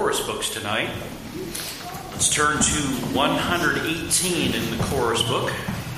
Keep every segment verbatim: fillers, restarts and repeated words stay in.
chorus books tonight. Let's turn to one eighteen in the chorus book.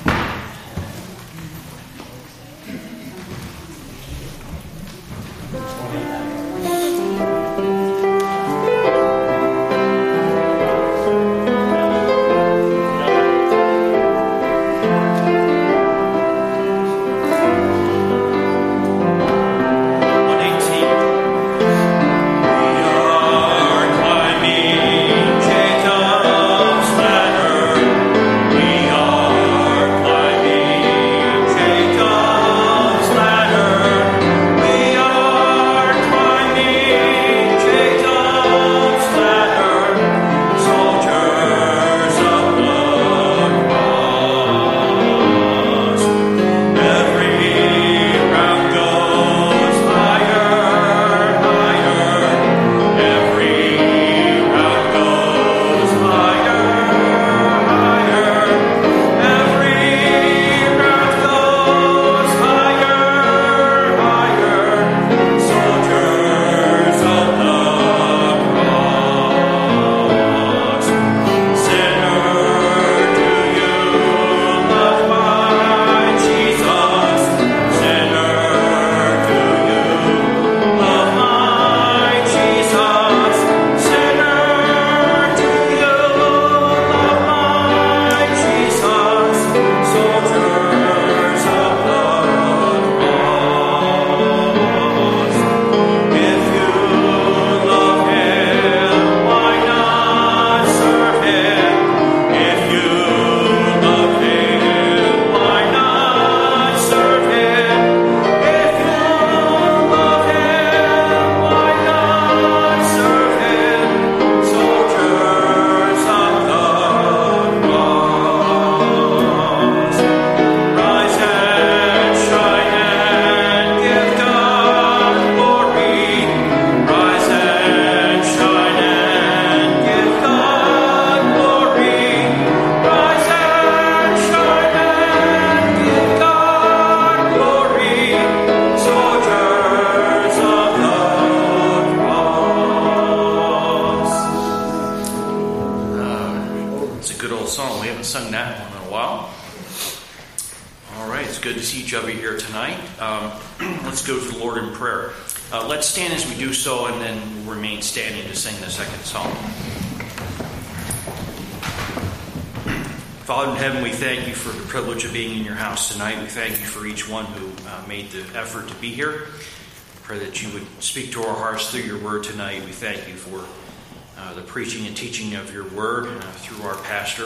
Father in heaven, we thank you for the privilege of being in your house tonight. We thank you for each one who uh, made the effort to be here. Pray that you would speak to our hearts through your word tonight. We thank you for uh, the preaching and teaching of your word uh, through our pastor.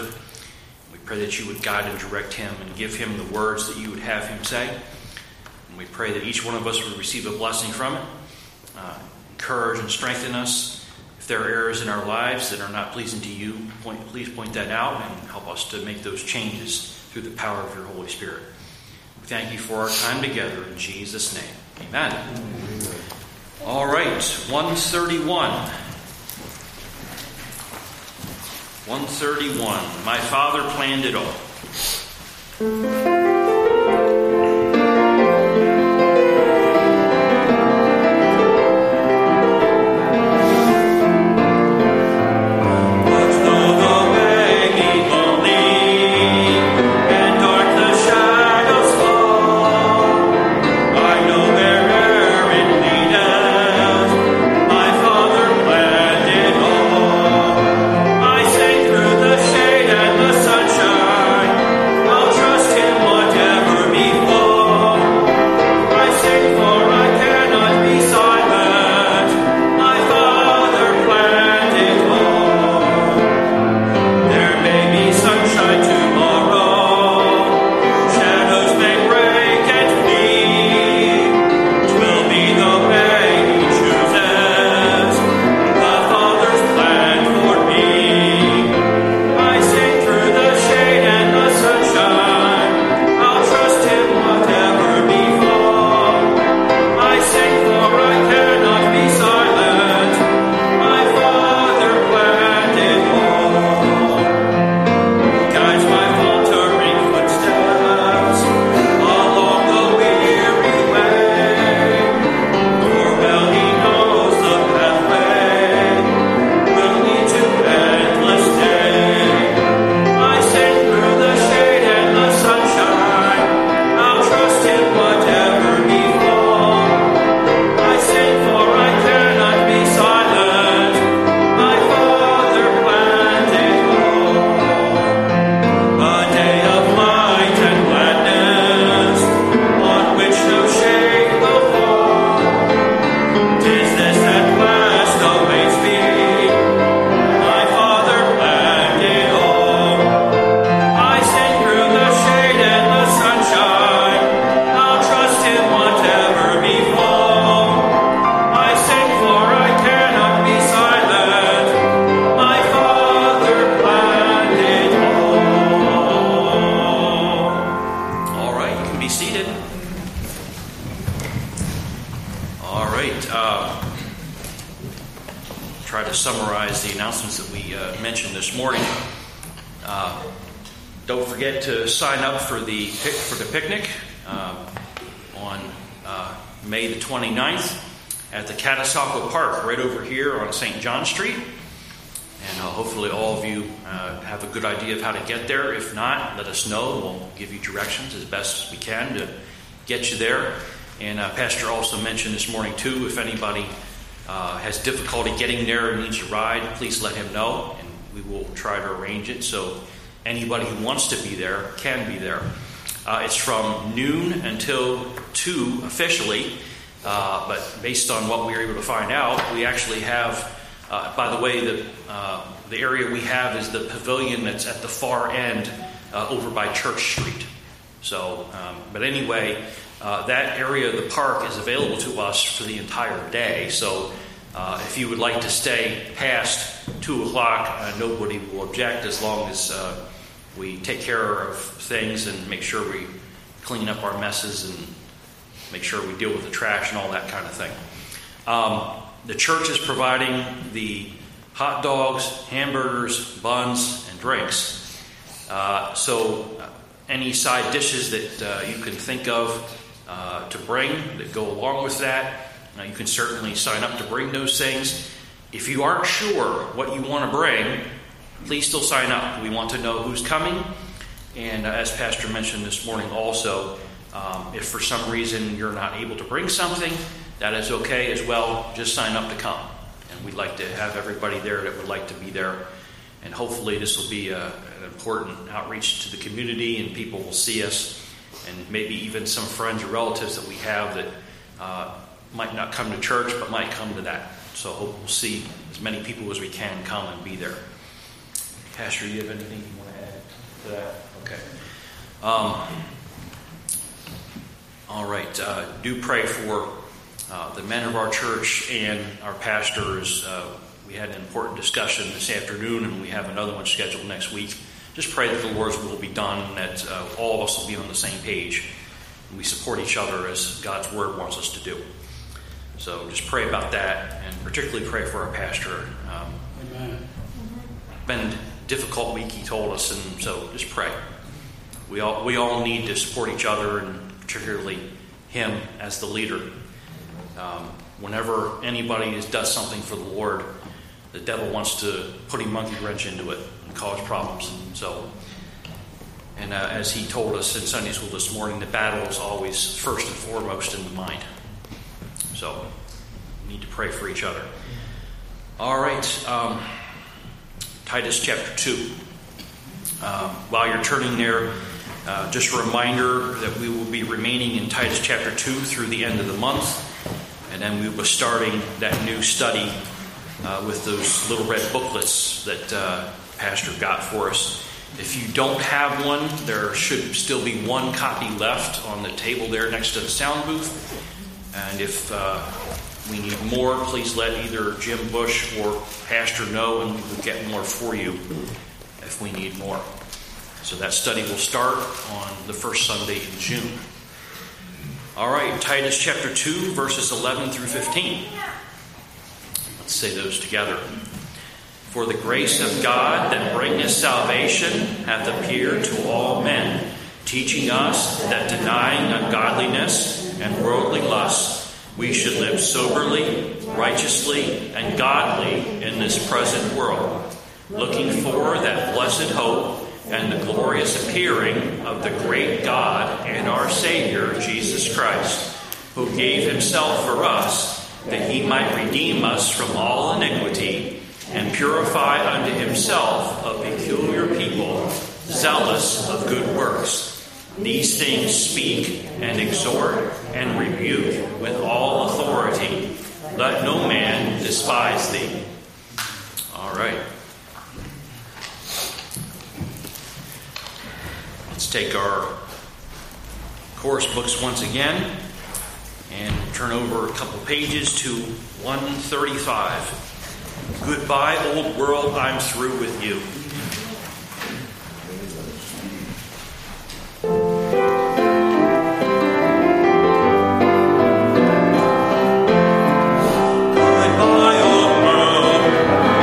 We pray that you would guide and direct him and give him the words that you would have him say. And we pray that each one of us would receive a blessing from it, uh, encourage and strengthen us. If there are errors in our lives that are not pleasing to you, point, please point that out and help us to make those changes through the power of your Holy Spirit. We thank you for our time together in Jesus' name. Amen. Amen. All right, one thirty-one. one thirty-one. My Father planned it all. Him summarize the announcements that we uh, mentioned this morning. Uh, don't forget to sign up for the for the picnic uh, on uh, May the twenty-ninth at the Catasauqua Park, right over here on Saint John Street. And uh, hopefully all of you uh, have a good idea of how to get there. If not, let us know. We'll give you directions as best as we can to get you there. And uh, Pastor also mentioned this morning, too, if anybody uh, has difficulty getting there and needs a ride, please let him know, and we will try to arrange it so anybody who wants to be there can be there. Uh, it's from noon until two officially, uh, but based on what we were able to find out, we actually have... Uh, by the way, the uh, the area we have is the pavilion that's at the far end uh, over by Church Street. So, um, but anyway, uh, that area of the park is available to us for the entire day. So, uh, if you would like to stay past two o'clock, uh, nobody will object as long as uh, we take care of things and make sure we clean up our messes and make sure we deal with the trash and all that kind of thing. Um, The church is providing the hot dogs, hamburgers, buns, and drinks. Uh, so uh, any side dishes that uh, you can think of uh, to bring that go along with that, uh, you can certainly sign up to bring those things. If you aren't sure what you want to bring, please still sign up. We want to know who's coming. And uh, as Pastor mentioned this morning also, um, if for some reason you're not able to bring something, that is okay as well. Just sign up to come. And we'd like to have everybody there that would like to be there. And hopefully this will be a, an important outreach to the community and people will see us. And maybe even some friends or relatives that we have that uh, might not come to church but might come to that. So I hope we'll see as many people as we can come and be there. Pastor, you have anything you want to add to that? Okay. Um, all right. Uh, do pray for Uh, the men of our church and our pastors. Uh, we had an important discussion this afternoon, and we have another one scheduled next week. Just pray that the Lord's will be done, and that uh, all of us will be on the same page. And we support each other as God's Word wants us to do. So just pray about that, and particularly pray for our pastor. Um, Amen. Been a difficult week, he told us, and so just pray. We all we all need to support each other, and particularly him as the leader. Um, whenever anybody does something for the Lord, the devil wants to put a monkey wrench into it and cause problems. So, and uh, as he told us in Sunday school this morning, the battle is always first and foremost in the mind. So, we need to pray for each other. All right, um, Titus chapter two. Um, while you're turning there, uh, just a reminder that we will be remaining in Titus chapter two through the end of the month. And then we will be starting that new study uh, with those little red booklets that uh, Pastor got for us. If you don't have one, there should still be one copy left on the table there next to the sound booth. And if uh, we need more, please let either Jim Bush or Pastor know, and we will get more for you if we need more. So that study will start on the first Sunday in June. All right, Titus chapter two, verses eleven through fifteen. Let's say those together. For the grace of God that bringeth salvation hath appeared to all men, teaching us that denying ungodliness and worldly lusts, we should live soberly, righteously, and godly in this present world, looking for that blessed hope and the glorious appearing of the great God and our Savior, Jesus Christ, who gave himself for us, that he might redeem us from all iniquity, and purify unto himself a peculiar people, zealous of good works. These things speak and exhort and rebuke with all authority. Let no man despise thee. All right. Let's take our course books once again and turn over a couple pages to one thirty-five. Goodbye, old world, I'm through with you. Goodbye, old world.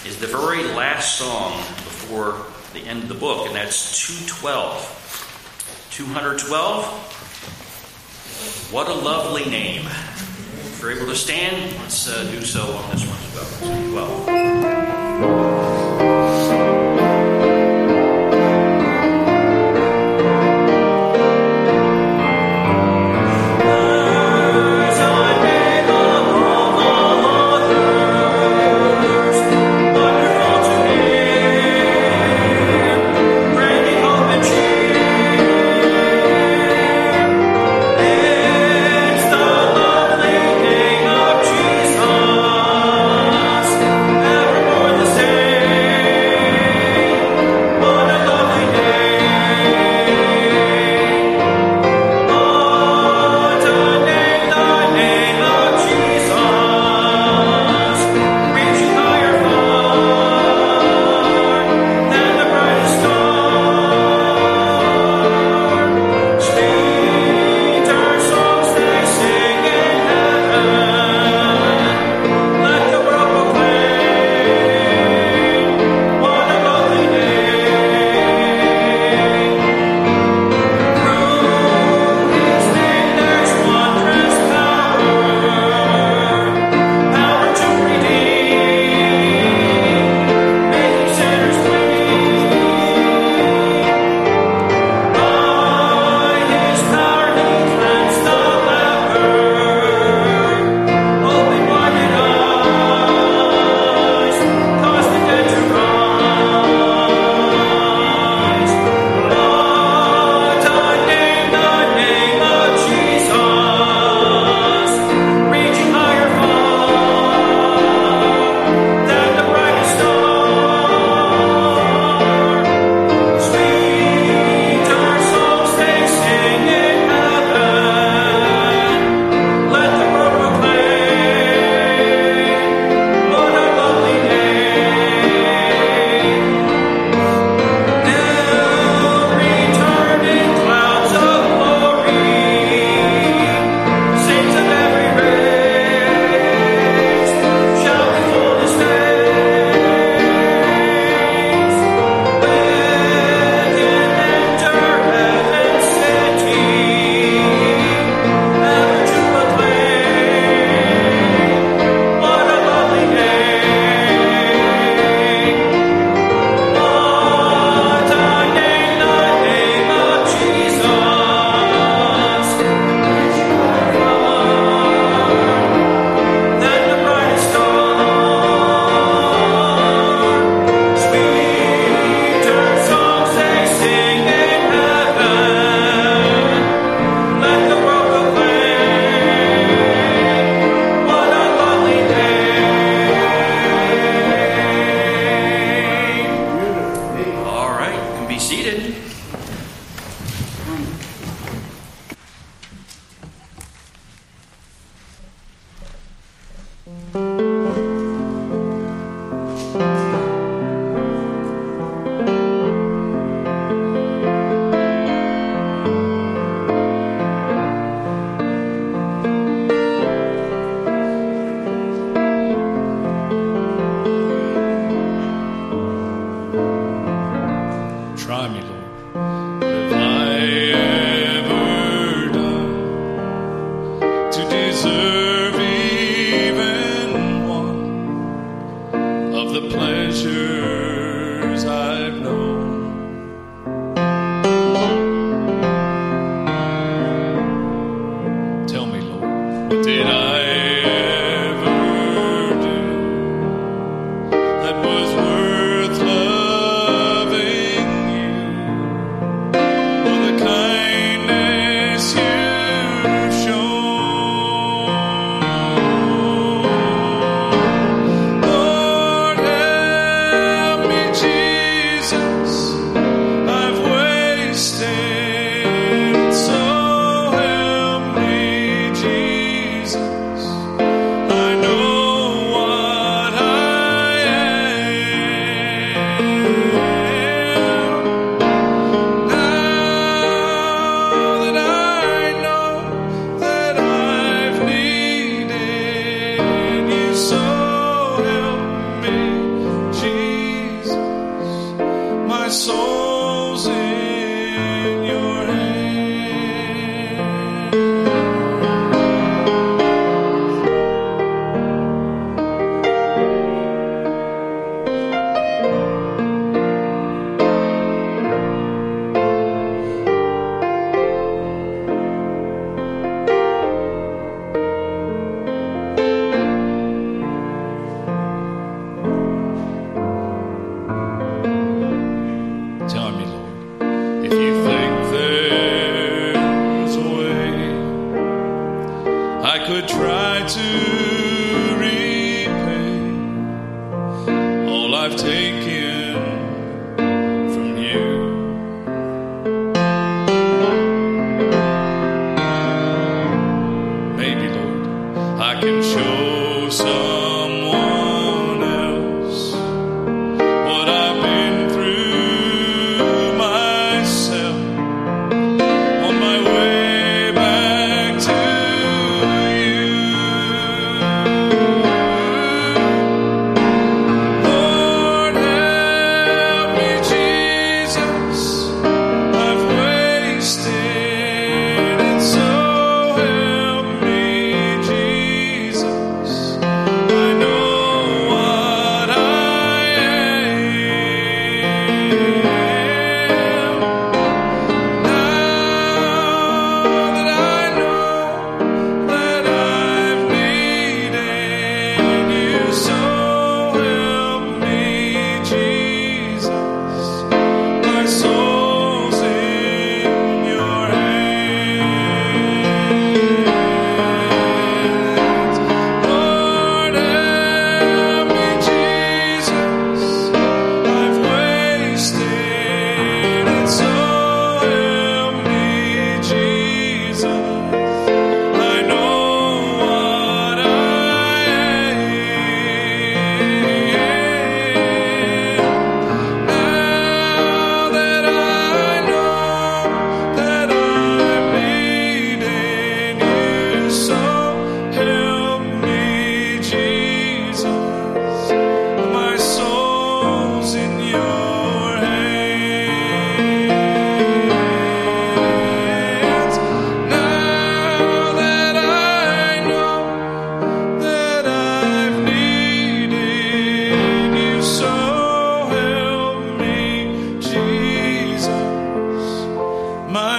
is the very last song before the end of the book, and that's two twelve. two twelve. What a lovely name. If you're able to stand, let's uh, do so on this one as well. two twelve. Say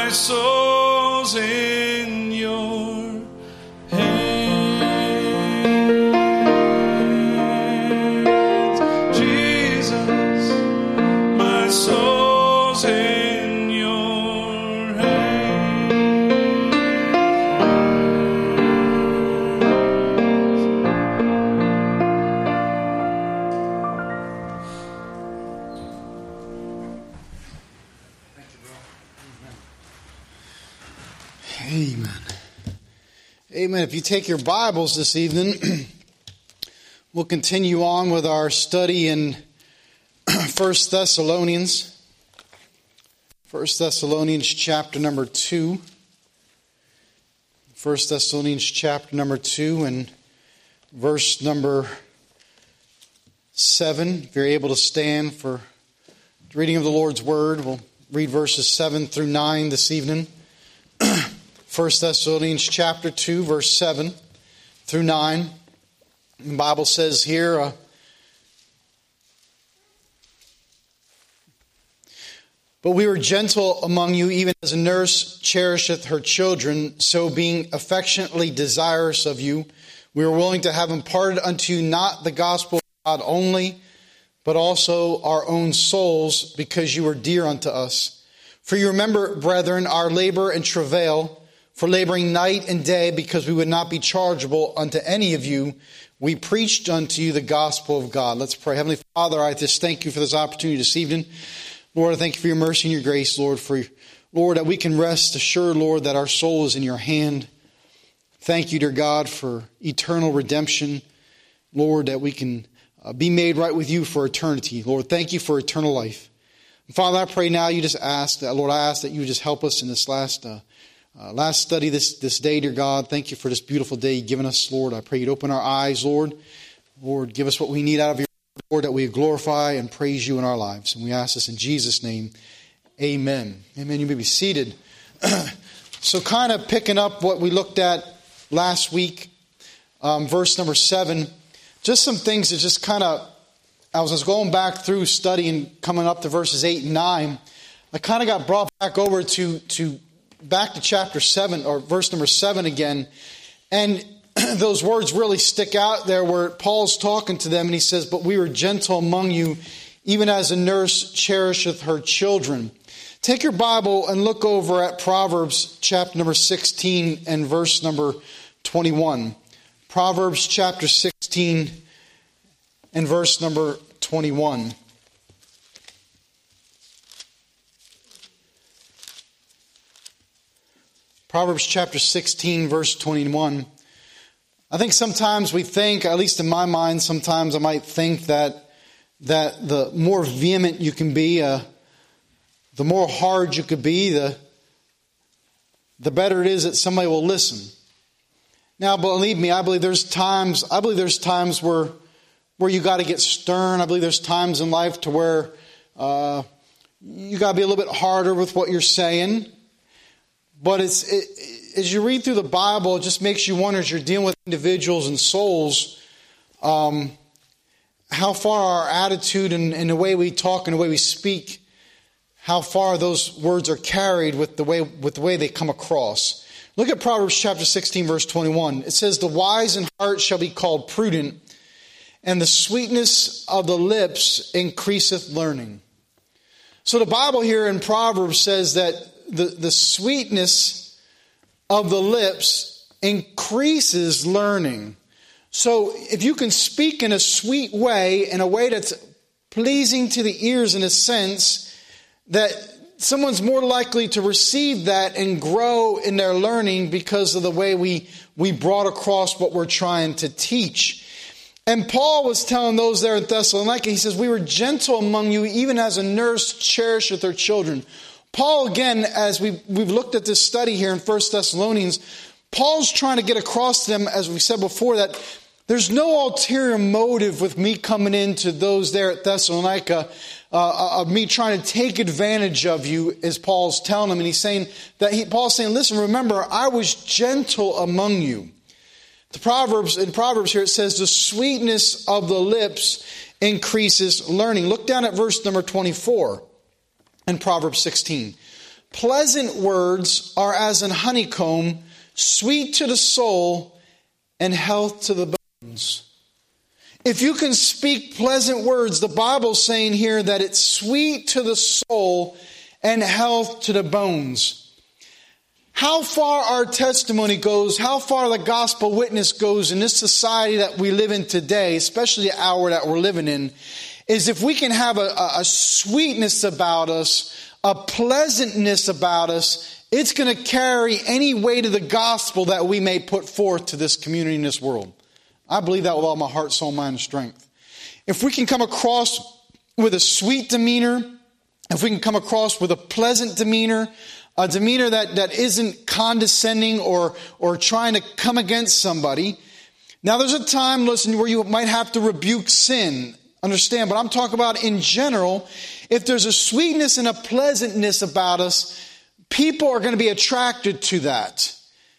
My soul's in your hands, Jesus. My soul's in your hands. Amen. Amen. If you take your Bibles this evening, we'll continue on with our study in First Thessalonians. First Thessalonians chapter number two. First Thessalonians chapter number two and verse number seven. If you're able to stand for the reading of the Lord's Word, we'll read verses seven through nine this evening. First Thessalonians chapter two, verse seven through nine. The Bible says here, uh, But we were gentle among you, even as a nurse cherisheth her children, so being affectionately desirous of you, we were willing to have imparted unto you not the gospel of God only, but also our own souls, because you were dear unto us. For you remember, brethren, our labor and travail, for laboring night and day, because we would not be chargeable unto any of you, we preached unto you the gospel of God. Let's pray. Heavenly Father, I just thank you for this opportunity this evening. Lord, I thank you for your mercy and your grace, Lord, for, Lord, that we can rest assured, Lord, that our soul is in your hand. Thank you, dear God, for eternal redemption. Lord, that we can uh, be made right with you for eternity. Lord, thank you for eternal life. And Father, I pray now you just ask that, Lord, I ask that you would just help us in this last uh, uh, last study this, this day, dear God. Thank you for this beautiful day you've given us, Lord. I pray you'd open our eyes, Lord. Lord, give us what we need out of your Lord, that we glorify and praise you in our lives. And we ask this in Jesus' name. Amen. Amen. You may be seated. So kind of picking up what we looked at last week, um, verse number seven, just some things that just kind of, I was going back through studying, coming up to verses eight and nine, I kind of got brought back over to, to back to chapter seven, or verse number seven again. And those words really stick out there where Paul's talking to them and he says, but we were gentle among you, even as a nurse cherisheth her children. Take your Bible and look over at Proverbs chapter number sixteen and verse number twenty-one. Proverbs chapter sixteen and verse number twenty-one. Proverbs chapter sixteen, verse twenty-one. I think sometimes we think, at least in my mind, sometimes I might think that that the more vehement you can be, uh, the more hard you could be, the the better it is that somebody will listen. Now, believe me, I believe there's times. I believe there's times where where you got to get stern. I believe there's times in life to where uh, you got to be a little bit harder with what you're saying. But it's it, as you read through the Bible, it just makes you wonder, as you're dealing with individuals and souls, um, how far our attitude and, and the way we talk and the way we speak, how far those words are carried with the way with the way they come across. Look at Proverbs chapter sixteen, verse twenty-one. It says, "The wise in heart shall be called prudent, and the sweetness of the lips increaseth learning." So the Bible here in Proverbs says that the, the sweetness of the lips increases learning. So if you can speak in a sweet way, in a way that's pleasing to the ears, in a sense that someone's more likely to receive that and grow in their learning because of the way we, we brought across what we're trying to teach. And Paul was telling those there in Thessalonica, he says, we were gentle among you, even as a nurse cherisheth her children. Paul, again, as we, we've looked at this study here in First Thessalonians, Paul's trying to get across to them, as we said before, that there's no ulterior motive with me coming into those there at Thessalonica, uh, of me trying to take advantage of you, as Paul's telling them. And he's saying that he, Paul's saying, listen, remember, I was gentle among you. The Proverbs, in Proverbs here, it says, the sweetness of the lips increases learning. Look down at verse number twenty-four in Proverbs sixteen. pleasant words are as an honeycomb, sweet to the soul and health to the bones. If you can speak pleasant words, the Bible's saying here that it's sweet to the soul and health to the bones. How far our testimony goes, how far the gospel witness goes in this society that we live in today, especially the hour that we're living in, is if we can have a, a, a sweetness about us, a pleasantness about us, it's going to carry any weight of the gospel that we may put forth to this community in this world. I believe that with all my heart, soul, mind, and strength. If we can come across with a sweet demeanor, if we can come across with a pleasant demeanor, a demeanor that, that isn't condescending or, or trying to come against somebody. Now there's a time, listen, where you might have to rebuke sin. Understand, but I'm talking about in general, if there's a sweetness and a pleasantness about us, people are going to be attracted to that.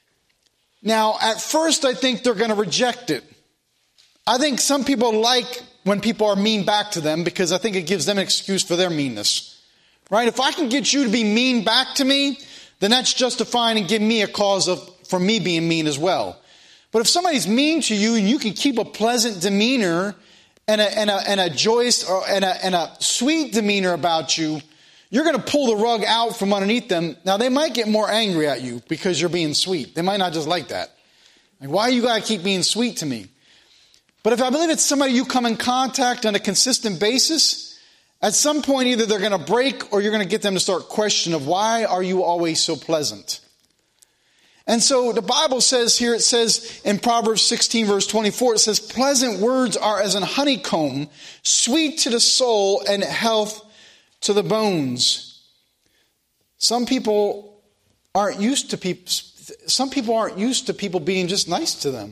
Now, at first, I think they're going to reject it. I think some people like when people are mean back to them because I think it gives them an excuse for their meanness. Right? If I can get you to be mean back to me, then that's justifying and give me a cause of for me being mean as well. But if somebody's mean to you and you can keep a pleasant demeanor and a, and a, and a joyous or, and, a, and a sweet demeanor about you, you're going to pull the rug out from underneath them. Now, they might get more angry at you because you're being sweet. They might not just like that. Like, why you got to keep being sweet to me? But if I believe it's somebody you come in contact on a consistent basis, at some point either they're going to break or you're going to get them to start questioning of why are you always so pleasant? And so the Bible says here, it says in Proverbs sixteen verse twenty-four, it says, pleasant words are as an honeycomb, sweet to the soul and health to the bones. Some people aren't used to people, some people aren't used to people being just nice to them.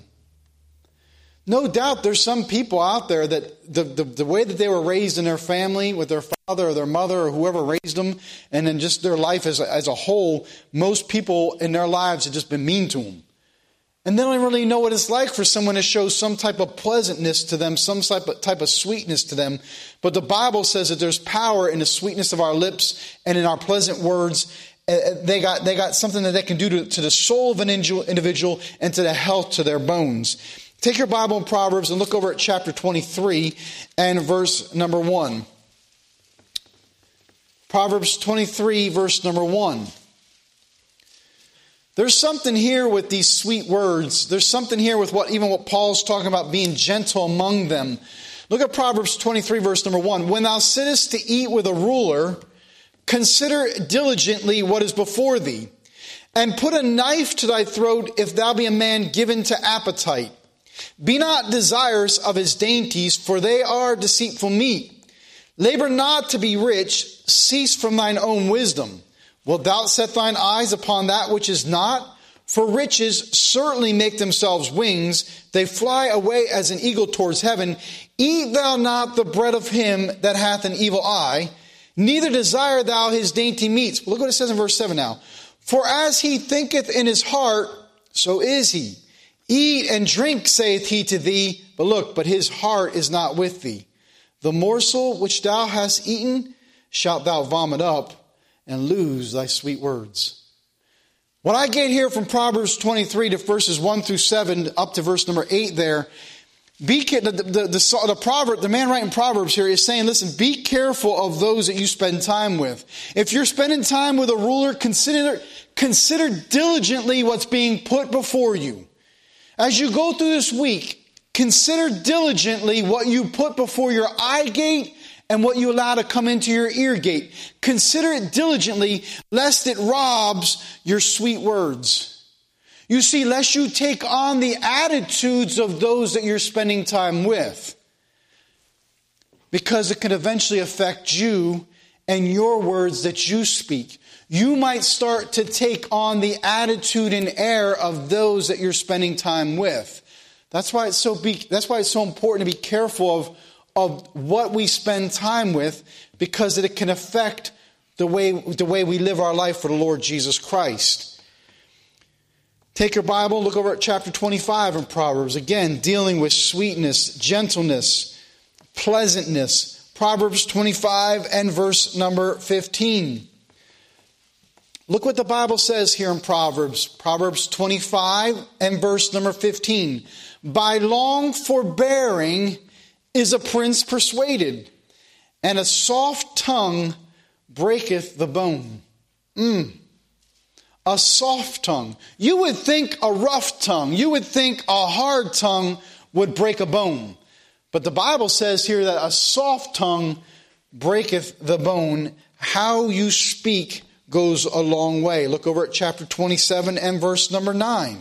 No doubt there's some people out there that the, the, the way that they were raised in their family with their father or their mother or whoever raised them, and then just their life as a, as a whole, most people in their lives have just been mean to them. And they don't really know what it's like for someone to show some type of pleasantness to them, some type of, type of sweetness to them. But the Bible says that there's power in the sweetness of our lips and in our pleasant words. They got, they got something that they can do to, to the soul of an individual and to the health to their bones. Take your Bible in Proverbs and look over at chapter twenty-three and verse number one. Proverbs twenty-three, verse number one. There's something here with these sweet words. There's something here with what even what Paul's talking about being gentle among them. Look at Proverbs twenty-three, verse number one. When thou sittest to eat with a ruler, consider diligently what is before thee, and put a knife to thy throat if thou be a man given to appetite. Be not desirous of his dainties, for they are deceitful meat. Labor not to be rich, cease from thine own wisdom. Wilt thou set thine eyes upon that which is not? For riches certainly make themselves wings. They fly away as an eagle towards heaven. Eat thou not the bread of him that hath an evil eye, neither desire thou his dainty meats. Look what it says in verse seven now. For as he thinketh in his heart, so is he. Eat and drink, saith he to thee. But look, but his heart is not with thee. The morsel which thou hast eaten shalt thou vomit up and lose thy sweet words. What I get here from Proverbs twenty-three to verses one through seven up to verse number eight there, be the, the, the, the, the proverb, the man writing Proverbs here is saying, listen, be careful of those that you spend time with. If you're spending time with a ruler, consider, consider diligently what's being put before you. As you go through this week, consider diligently what you put before your eye gate and what you allow to come into your ear gate. Consider it diligently, lest it robs your sweet words. You see, lest you take on the attitudes of those that you're spending time with, because it can eventually affect you and your words that you speak. You might start to take on the attitude and air of those that you're spending time with. That's why it's so be, that's why it's so important to be careful of, of what we spend time with, because it can affect the way, the way we live our life for the Lord Jesus Christ. Take your Bible, look over at chapter twenty-five in Proverbs. Again, dealing with sweetness, gentleness, pleasantness. Proverbs twenty-five and verse number fifteen. Look what the Bible says here in Proverbs. Proverbs twenty-five and verse number fifteen. By long forbearing is a prince persuaded, and a soft tongue breaketh the bone. Mm. A soft tongue. You would think a rough tongue, you would think a hard tongue would break a bone. But the Bible says here that a soft tongue breaketh the bone. How you speak goes a long way. Look over at chapter twenty-seven and verse number nine.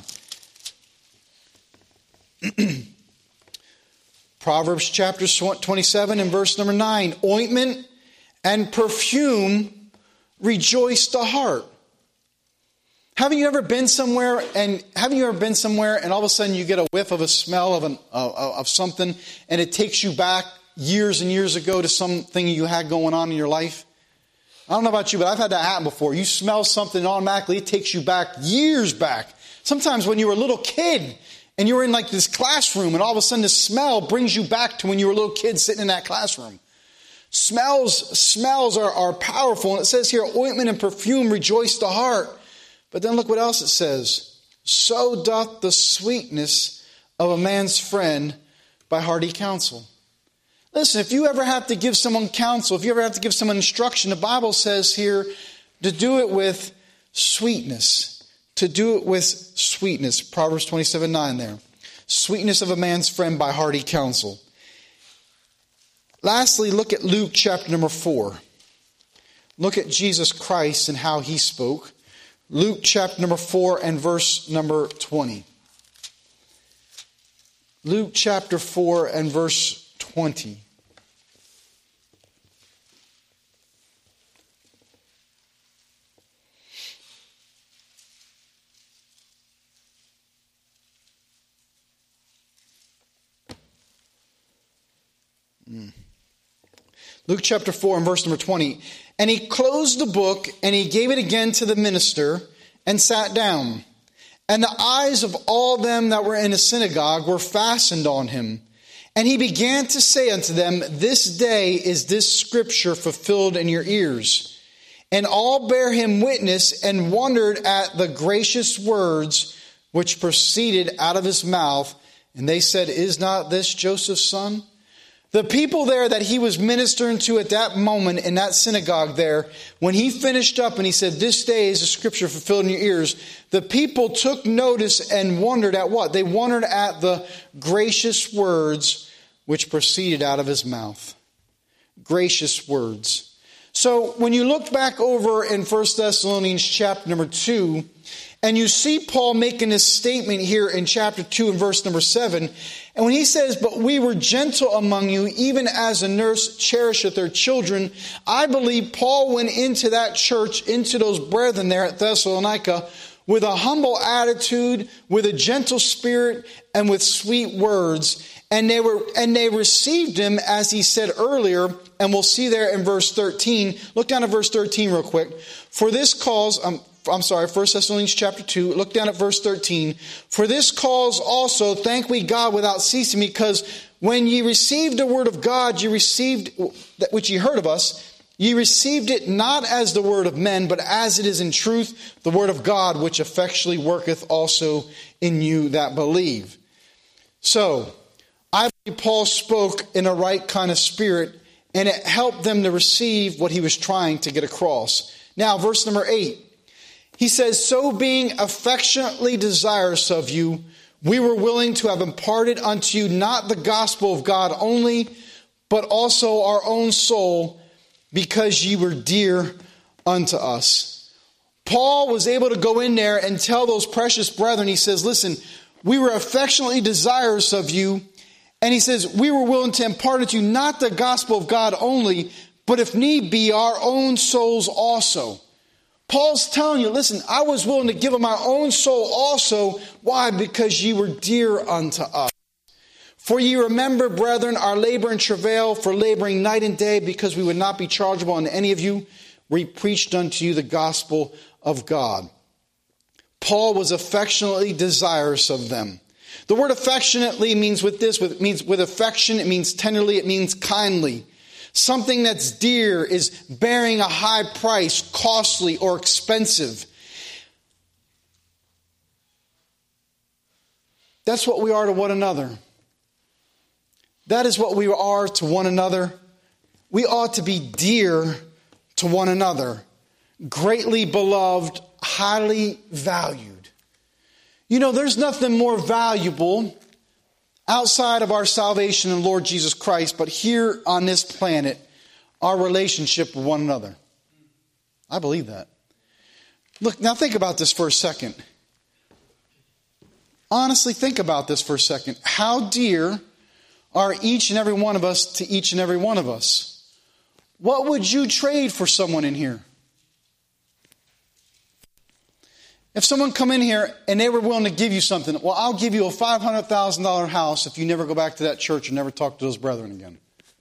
Proverbs chapter twenty-seven and verse number nine. Ointment and perfume rejoice the heart. Haven't you ever been somewhere and haven't you ever been somewhere and all of a sudden you get a whiff of a smell of an uh, of something and it takes you back years and years ago to something you had going on in your life? I don't know about you, but I've had that happen before. You smell something and automatically it takes you back years back. Sometimes when you were a little kid and you were in like this classroom and all of a sudden the smell brings you back to when you were a little kid sitting in that classroom. Smells, smells are, are powerful. And it says here, ointment and perfume rejoice the heart. But then look what else it says. So doth the sweetness of a man's friend by hearty counsel. Listen, if you ever have to give someone counsel, if you ever have to give someone instruction, the Bible says here to do it with sweetness. To do it with sweetness. Proverbs twenty-seven nine there. Sweetness of a man's friend by hearty counsel. Lastly, look at Luke chapter number four. Look at Jesus Christ and how he spoke. Luke chapter number four and verse number twenty. Luke chapter four and verse twenty. Mm. Luke chapter four and verse number twenty. And he closed the book, and he gave it again to the minister, and sat down. And the eyes of all them that were in the synagogue were fastened on him. And he began to say unto them, This day is this scripture fulfilled in your ears. And all bare him witness, and wondered at the gracious words which proceeded out of his mouth. And they said, Is not this Joseph's son? The people there that he was ministering to at that moment in that synagogue there, when he finished up and he said, This day is the scripture fulfilled in your ears, the people took notice and wondered at what? They wondered at the gracious words which proceeded out of his mouth. Gracious words. So when you look back over in First Thessalonians chapter number two, and you see Paul making this statement here in chapter two and verse number seven. And when he says, But we were gentle among you, even as a nurse cherisheth her children. I believe Paul went into that church, into those brethren there at Thessalonica, with a humble attitude, with a gentle spirit, and with sweet words. And they were, and they received him, as he said earlier, and we'll see there in verse thirteen. Look down at verse thirteen real quick. For this cause, um, I'm sorry, First Thessalonians chapter two, look down at verse thirteen. For this cause also thank we God without ceasing, because when ye received the word of God, ye received, which ye heard of us, ye received it not as the word of men, but as it is in truth, the word of God, which effectually worketh also in you that believe. So, I believe Paul spoke in a right kind of spirit, and it helped them to receive what he was trying to get across. Now, verse number eight. He says, So being affectionately desirous of you, we were willing to have imparted unto you not the gospel of God only, but also our own soul, because ye were dear unto us. Paul was able to go in there and tell those precious brethren, he says, Listen, we were affectionately desirous of you. And he says, we were willing to impart unto you not the gospel of God only, but if need be, our own souls also. Paul's telling you, listen, I was willing to give him my own soul also. Why? Because ye were dear unto us. For ye remember, brethren, our labor and travail, for laboring night and day, because we would not be chargeable unto any of you. We preached unto you the gospel of God. Paul was affectionately desirous of them. The word affectionately means with this, with, means with affection, it means tenderly, it means kindly. Something that's dear is bearing a high price, costly or expensive. That's what we are to one another. That is what we are to one another. We ought to be dear to one another, greatly beloved, highly valued. You know, there's nothing more valuable outside of our salvation in Lord Jesus Christ, but here on this planet, our relationship with one another. I believe that. Look, now think about this for a second. Honestly, think about this for a second. How dear are each and every one of us to each and every one of us? What would you trade for someone in here? If someone come in here and they were willing to give you something, well, I'll give you a five hundred thousand dollars house if you never go back to that church and never talk to those brethren again.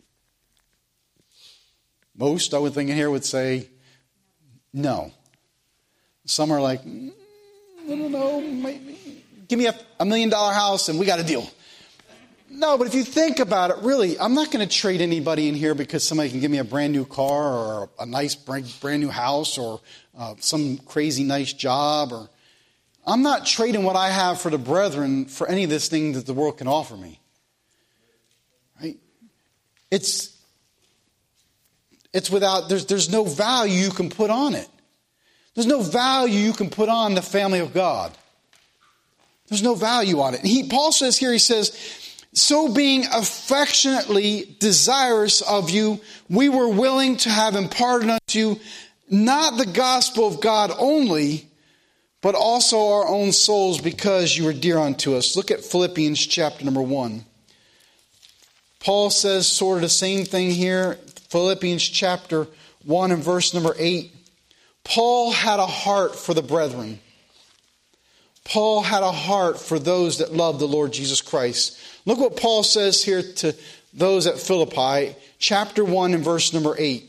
Most, I would think in here, would say no. Some are like, mm, I don't know, maybe, give me a, a million dollar house and we got a deal. No, but if you think about it, really, I'm not going to trade anybody in here because somebody can give me a brand new car or a nice brand new house or uh, some crazy nice job. Or I'm not trading what I have for the brethren for any of this thing that the world can offer me. Right? It's it's without there's there's no value you can put on it. There's no value you can put on the family of God. There's no value on it. And he Paul says here, he says, so being affectionately desirous of you, we were willing to have imparted unto you not the gospel of God only, but also our own souls, because you were dear unto us. Look at Philippians chapter number one. Paul says sort of the same thing here. Philippians chapter one and verse number eight. Paul had a heart for the brethren. Paul had a heart for those that loved the Lord Jesus Christ. Look what Paul says here to those at Philippi, chapter one and verse number eight.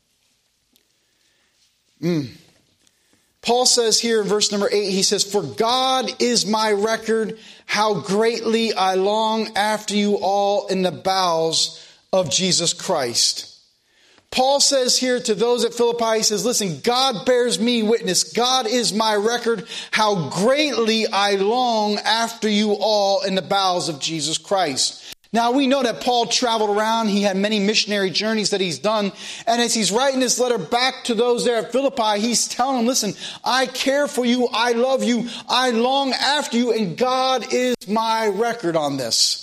Mm. Paul says here in verse number eight, he says, for God is my record, how greatly I long after you all in the bowels of Jesus Christ. Paul says here to those at Philippi, he says, listen, God bears me witness. God is my record, how greatly I long after you all in the bowels of Jesus Christ. Now we know that Paul traveled around. He had many missionary journeys that he's done. And as he's writing this letter back to those there at Philippi, he's telling them, listen, I care for you. I love you. I long after you. And God is my record on this.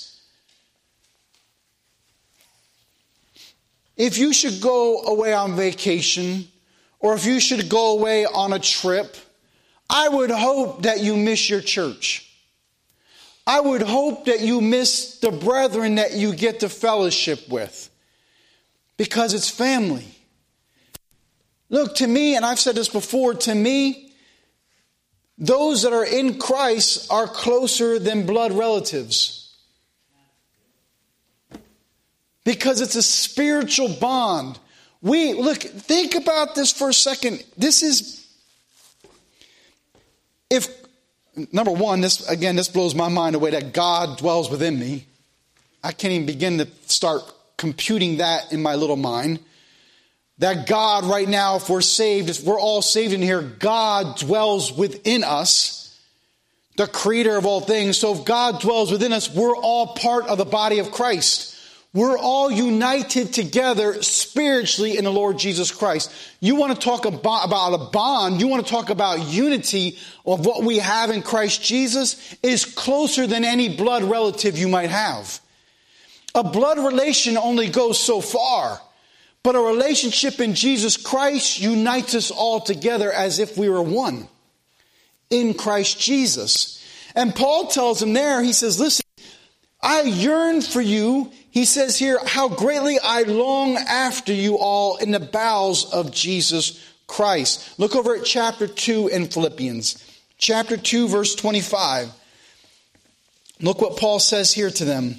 If you should go away on vacation, or if you should go away on a trip, I would hope that you miss your church. I would hope that you miss the brethren that you get to fellowship with, because it's family. Look, to me, and I've said this before, to me, those that are in Christ are closer than blood relatives. Because it's a spiritual bond. We, look, think about this for a second. This is, if, number one, this, again, this blows my mind away that God dwells within me. I can't even begin to start computing that in my little mind. That God right now, if we're saved, if we're all saved in here, God dwells within us, the creator of all things. So if God dwells within us, we're all part of the body of Christ. We're all united together spiritually in the Lord Jesus Christ. You want to talk about, about a bond, you want to talk about unity of what we have in Christ Jesus, is closer than any blood relative you might have. A blood relation only goes so far, but a relationship in Jesus Christ unites us all together as if we were one in Christ Jesus. And Paul tells him there, he says, listen, I yearn for you. He says here, how greatly I long after you all in the bowels of Jesus Christ. Look over at chapter two in Philippians. Chapter two, verse twenty-five. Look what Paul says here to them.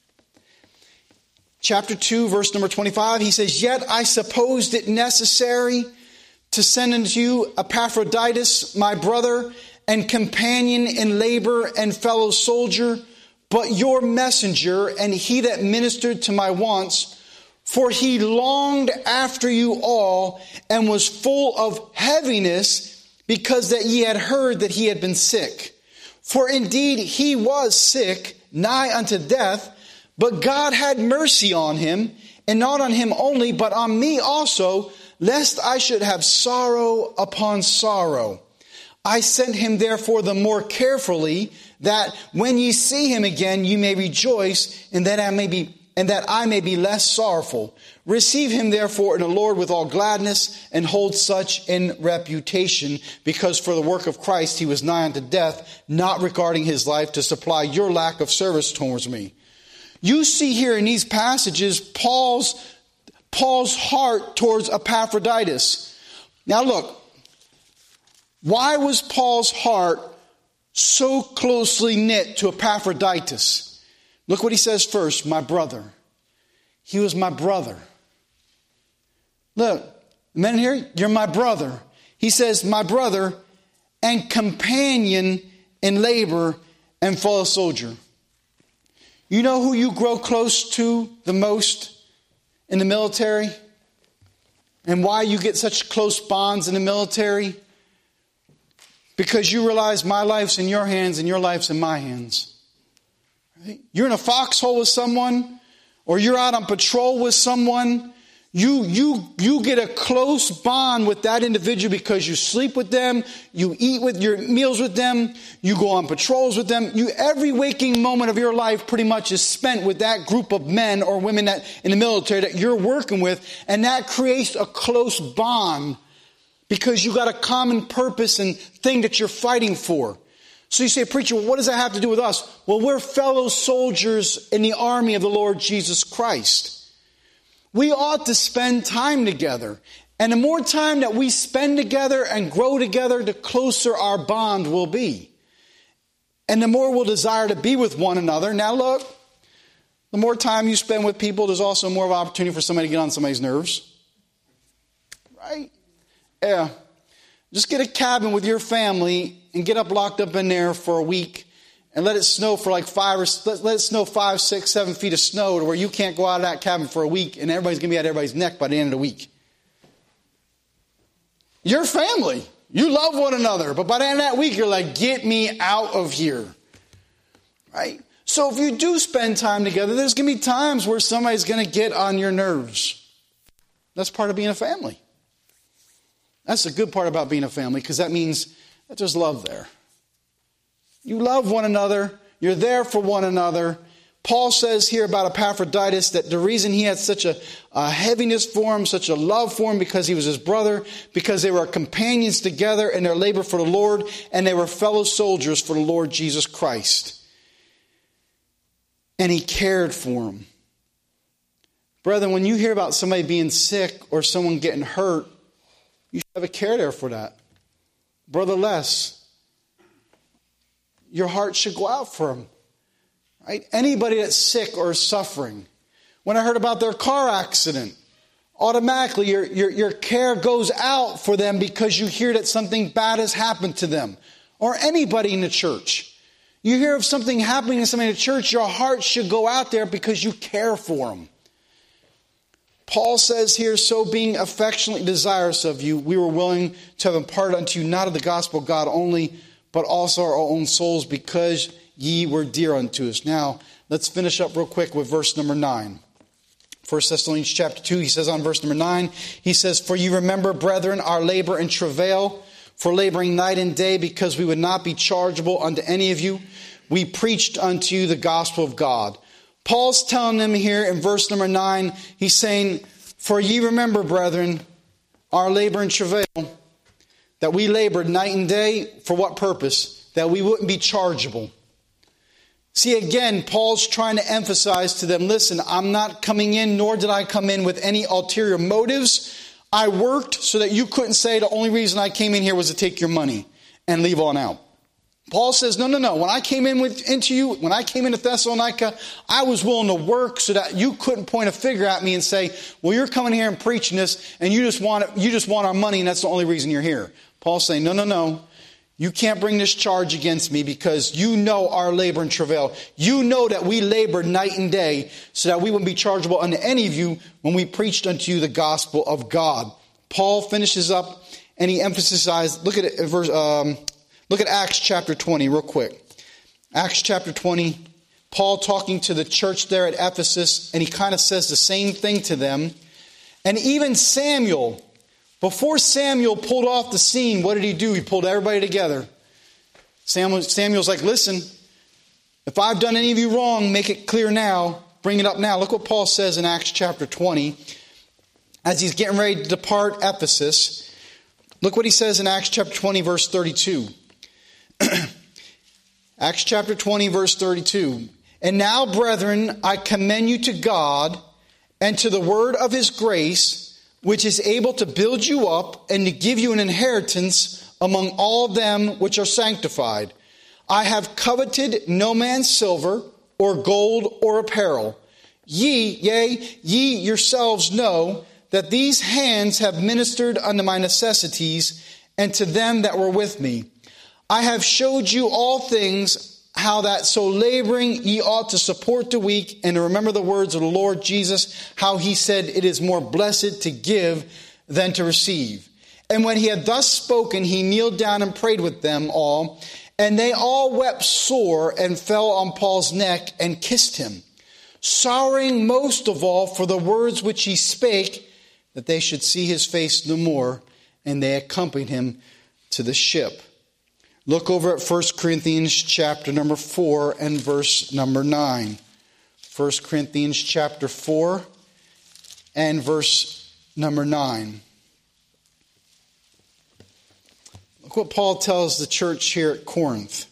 Chapter two, verse number twenty-five. He says, yet I supposed it necessary to send unto you Epaphroditus, my brother and companion in labor and fellow soldier, but your messenger and he that ministered to my wants. For he longed after you all and was full of heaviness because that ye had heard that he had been sick. For indeed he was sick, nigh unto death, but God had mercy on him, and not on him only, but on me also, lest I should have sorrow upon sorrow. I sent him therefore the more carefully, that when ye see him again, you may rejoice, and that I may be and that I may be less sorrowful. Receive him therefore in the Lord with all gladness, and hold such in reputation, because for the work of Christ he was nigh unto death, not regarding his life, to supply your lack of service towards me. You see here in these passages Paul's, Paul's heart towards Epaphroditus. Now look, why was Paul's heart so closely knit to Epaphroditus? Look what he says first, my brother. He was my brother. Look, men here, you're my brother. He says, my brother and companion in labor and fellow soldier. You know who you grow close to the most in the military? And why you get such close bonds in the military? Because you realize my life's in your hands and your life's in my hands. You're in a foxhole with someone, or you're out on patrol with someone, you, you, you get a close bond with that individual because you sleep with them, you eat with your meals with them, you go on patrols with them. You, every waking moment of your life pretty much is spent with that group of men or women that in the military that you're working with, and that creates a close bond because you got a common purpose and thing that you're fighting for. So you say, preacher, what does that have to do with us? Well, we're fellow soldiers in the army of the Lord Jesus Christ. We ought to spend time together. And the more time that we spend together and grow together, the closer our bond will be. And the more we'll desire to be with one another. Now look, the more time you spend with people, there's also more of an opportunity for somebody to get on somebody's nerves. Right? Yeah. Just get a cabin with your family and get up locked up in there for a week and let it snow for like five or let, let it snow five, six, seven feet of snow to where you can't go out of that cabin for a week and everybody's going to be at everybody's neck by the end of the week. Your family. You love one another. But by the end of that week, you're like, get me out of here. Right? So if you do spend time together, there's going to be times where somebody's going to get on your nerves. That's part of being a family. That's the good part about being a family, because that means that there's love there. You love one another. You're there for one another. Paul says here about Epaphroditus that the reason he had such a, a heaviness for him, such a love for him, because he was his brother, because they were companions together in their labor for the Lord, and they were fellow soldiers for the Lord Jesus Christ. And he cared for him. Brethren, when you hear about somebody being sick or someone getting hurt, you should have a care there for that. Brother Les, your heart should go out for them. Right? Anybody that's sick or suffering. When I heard about their car accident, automatically your, your, your care goes out for them because you hear that something bad has happened to them. Or anybody in the church. You hear of something happening to somebody in the church, your heart should go out there because you care for them. Paul says here, so being affectionately desirous of you, we were willing to have imparted unto you not of the gospel of God only, but also our own souls, because ye were dear unto us. Now, let's finish up real quick with verse number nine. First Thessalonians chapter two, he says on verse number nine, he says, for you remember, brethren, our labor and travail, for laboring night and day, because we would not be chargeable unto any of you. We preached unto you the gospel of God. Paul's telling them here in verse number nine, he's saying, for ye remember, brethren, our labor and travail, that we labored night and day, for what purpose? That we wouldn't be chargeable. See, again, Paul's trying to emphasize to them, listen, I'm not coming in, nor did I come in with any ulterior motives. I worked so that you couldn't say the only reason I came in here was to take your money and leave on out. Paul says, no, no, no. When I came in with, into you, when I came into Thessalonica, I was willing to work so that you couldn't point a finger at me and say, well, you're coming here and preaching this and you just want it, you just want our money and that's the only reason you're here. Paul's saying, no, no, no. You can't bring this charge against me because you know our labor and travail. You know that we labored night and day so that we wouldn't be chargeable unto any of you when we preached unto you the gospel of God. Paul finishes up and he emphasized, look at it, verse, um, look at Acts chapter twenty real quick. Acts chapter twenty, Paul talking to the church there at Ephesus, and he kind of says the same thing to them. And even Samuel, before Samuel pulled off the scene, what did he do? He pulled everybody together. Samuel, Samuel's like, listen, if I've done any of you wrong, make it clear now. Bring it up now. Look what Paul says in Acts chapter twenty. As he's getting ready to depart Ephesus, look what he says in Acts chapter twenty, verse thirty-two. Acts chapter twenty, verse thirty-two. And now, brethren, I commend you to God and to the word of his grace, which is able to build you up and to give you an inheritance among all them which are sanctified. I have coveted no man's silver or gold or apparel. Ye, yea, ye yourselves know that these hands have ministered unto my necessities and to them that were with me. I have showed you all things, how that so laboring ye ought to support the weak, and to remember the words of the Lord Jesus, how he said, it is more blessed to give than to receive. And when he had thus spoken, he kneeled down and prayed with them all, and they all wept sore and fell on Paul's neck and kissed him, sorrowing most of all for the words which he spake, that they should see his face no more, and they accompanied him to the ship. Look over at First Corinthians chapter number four and verse number nine. First Corinthians chapter four and verse number nine. Look what Paul tells the church here at Corinth.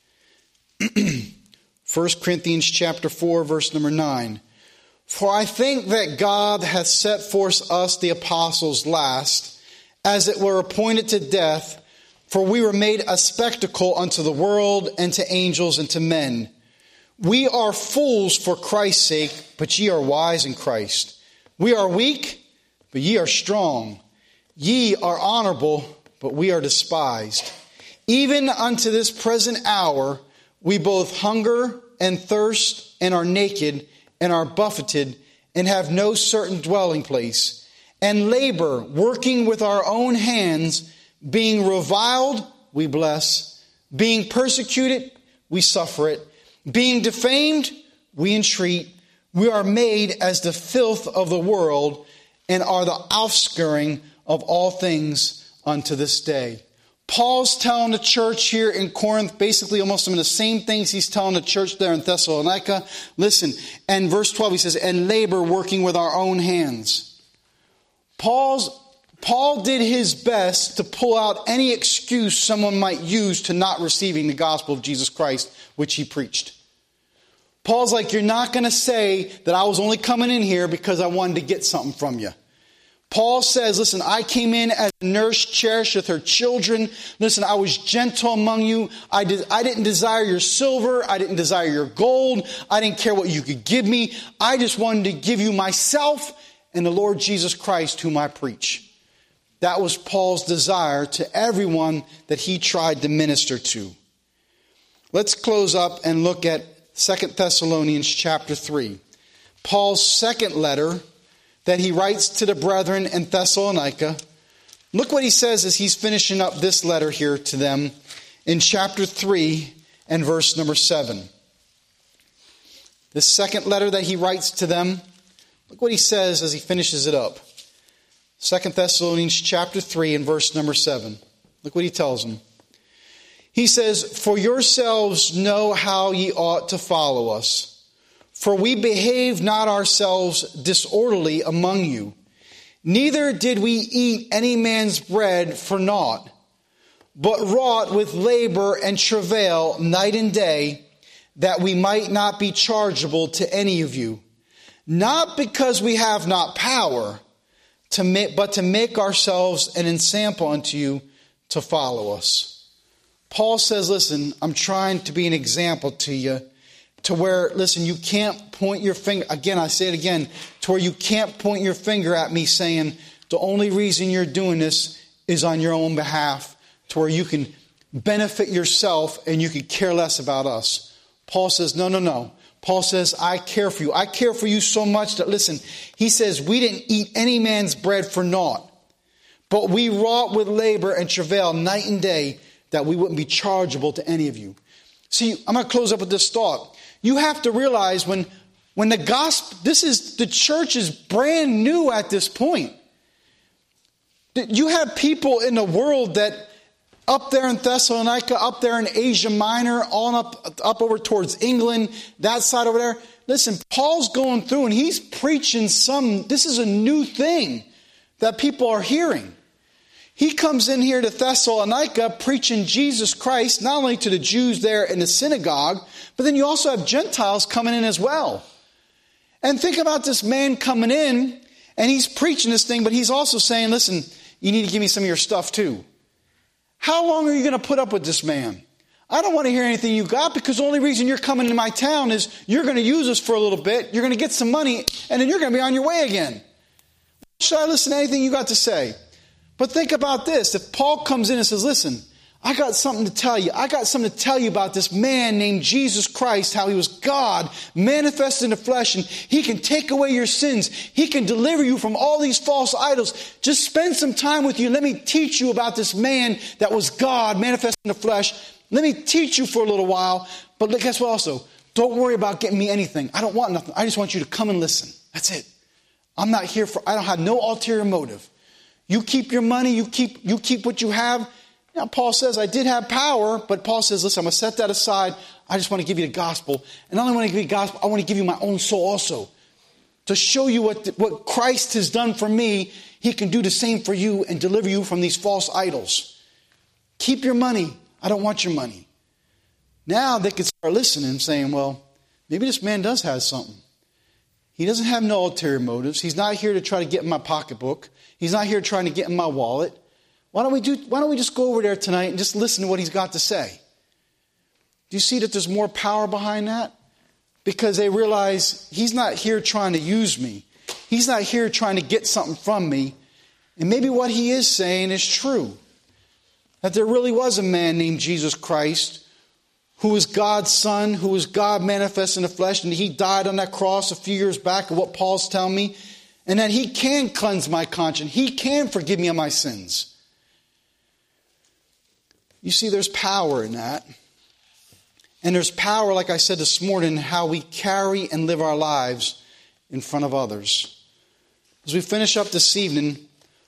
First Corinthians chapter four, verse number nine. For I think that God hath set forth us the apostles last, as it were appointed to death, for we were made a spectacle unto the world, and to angels, and to men. We are fools for Christ's sake, but ye are wise in Christ. We are weak, but ye are strong. Ye are honorable, but we are despised. Even unto this present hour, we both hunger and thirst, and are naked, and are buffeted, and have no certain dwelling place, and labor, working with our own hands, being reviled, we bless, being persecuted, we suffer it, being defamed, we entreat. We are made as the filth of the world, and are the offscouring of all things unto this day. Paul's telling the church here in Corinth basically almost some of the same things he's telling the church there in Thessalonica. Listen, and verse twelve he says, and labor working with our own hands. Paul's, Paul did his best to pull out any excuse someone might use to not receiving the gospel of Jesus Christ, which he preached. Paul's like, you're not going to say that I was only coming in here because I wanted to get something from you. Paul says, listen, I came in as a nurse cherisheth her children. Listen, I was gentle among you. I, did, I didn't desire your silver. I didn't desire your gold. I didn't care what you could give me. I just wanted to give you myself and the Lord Jesus Christ, whom I preach. That was Paul's desire to everyone that he tried to minister to. Let's close up and look at Second Thessalonians chapter three. Paul's second letter that he writes to the brethren in Thessalonica. Look what he says as he's finishing up this letter here to them in chapter three and verse number seven. This second letter that he writes to them, look what he says as he finishes it up. Second Thessalonians chapter three and verse number seven. Look what he tells them. He says, for yourselves know how ye ought to follow us. For we behaved not ourselves disorderly among you, neither did we eat any man's bread for naught, but wrought with labor and travail night and day, that we might not be chargeable to any of you, not because we have not power, to make, but to make ourselves an ensample unto you to follow us. Paul says, listen, I'm trying to be an example to you, to where, listen, you can't point your finger, again, I say it again, to where you can't point your finger at me saying, the only reason you're doing this is on your own behalf, to where you can benefit yourself and you could care less about us. Paul says, no, no, no. Paul says, I care for you. I care for you so much that, listen, he says, we didn't eat any man's bread for naught, but we wrought with labor and travail night and day that we wouldn't be chargeable to any of you. See, I'm going to close up with this thought. You have to realize when, when the gospel, this is, the church is brand new at this point. You have people in the world that up there in Thessalonica, up there in Asia Minor, on up, up over towards England, that side over there. Listen, Paul's going through and he's preaching some, this is a new thing that people are hearing. He comes in here to Thessalonica preaching Jesus Christ, not only to the Jews there in the synagogue, but then you also have Gentiles coming in as well. And think about this man coming in and he's preaching this thing, but he's also saying, listen, you need to give me some of your stuff too. How long are you going to put up with this man? I don't want to hear anything you got, because the only reason you're coming to my town is you're going to use us for a little bit, you're going to get some money, and then you're going to be on your way again. Should I listen to anything you got to say? But think about this. If Paul comes in and says, listen, I got something to tell you. I got something to tell you about this man named Jesus Christ, how he was God manifested in the flesh, and he can take away your sins. He can deliver you from all these false idols. Just spend some time with you. Let me teach you about this man that was God manifested in the flesh. Let me teach you for a little while. But guess what also? Don't worry about getting me anything. I don't want nothing. I just want you to come and listen. That's it. I'm not here for, I don't have no ulterior motive. You keep your money. You keep, you keep what you have. Now, Paul says, I did have power, but Paul says, listen, I'm going to set that aside. I just want to give you the gospel. And not only want to give you the gospel, I want to give you my own soul also. To show you what, what Christ has done for me, he can do the same for you and deliver you from these false idols. Keep your money. I don't want your money. Now they could start listening and saying, well, maybe this man does have something. He doesn't have no ulterior motives. He's not here to try to get in my pocketbook. He's not here trying to get in my wallet. Why don't we do, why don't we just go over there tonight and just listen to what he's got to say? Do you see that there's more power behind that? Because they realize he's not here trying to use me. He's not here trying to get something from me. And maybe what he is saying is true. That there really was a man named Jesus Christ who was God's son, who was God manifest in the flesh, and he died on that cross a few years back, of what Paul's telling me, and that he can cleanse my conscience. He can forgive me of my sins. You see, there's power in that. And there's power, like I said this morning, in how we carry and live our lives in front of others. As we finish up this evening,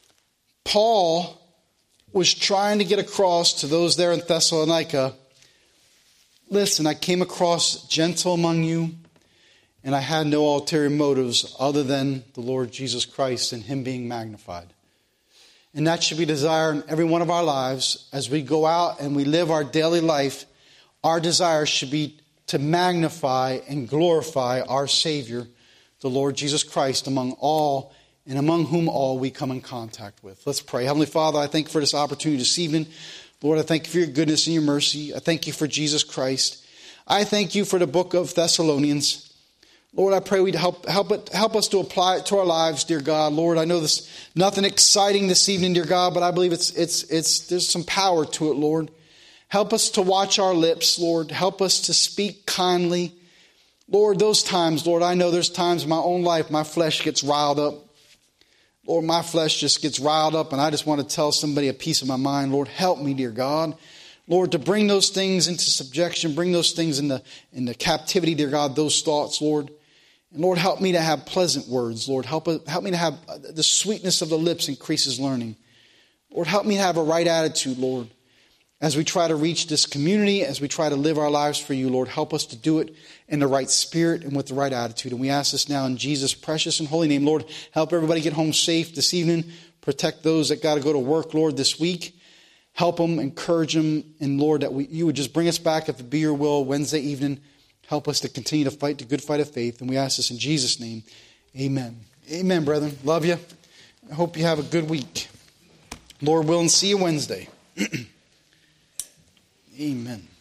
Paul was trying to get across to those there in Thessalonica, listen, I came across gentle among you, and I had no ulterior motives other than the Lord Jesus Christ and him being magnified. And that should be desire in every one of our lives. As we go out and we live our daily life, our desire should be to magnify and glorify our Savior, the Lord Jesus Christ, among all and among whom all we come in contact with. Let's pray. Heavenly Father, I thank you for this opportunity this evening. Lord, I thank you for your goodness and your mercy. I thank you for Jesus Christ. I thank you for the book of Thessalonians. Lord, I pray we'd help help it help us to apply it to our lives, dear God. Lord, I know there's nothing exciting this evening, dear God, but I believe it's it's it's there's some power to it, Lord. Help us to watch our lips, Lord. Help us to speak kindly. Lord, those times, Lord, I know there's times in my own life my flesh gets riled up. Lord, my flesh just gets riled up and I just want to tell somebody a piece of my mind. Lord, help me, dear God. Lord, to bring those things into subjection, bring those things into, into captivity, dear God, those thoughts, Lord. And Lord, help me to have pleasant words. Lord, help, help me to have the sweetness of the lips increases learning. Lord, help me to have a right attitude, Lord. As we try to reach this community, as we try to live our lives for you, Lord, help us to do it in the right spirit and with the right attitude. And we ask this now in Jesus' precious and holy name. Lord, help everybody get home safe this evening. Protect those that got to go to work, Lord, this week. Help them, encourage them. And Lord, that we, you would just bring us back, if it be your will, Wednesday evening. Help us to continue to fight the good fight of faith. And we ask this in Jesus' name. Amen. Amen, brethren. Love you. I hope you have a good week. Lord willing, see you Wednesday. Amen.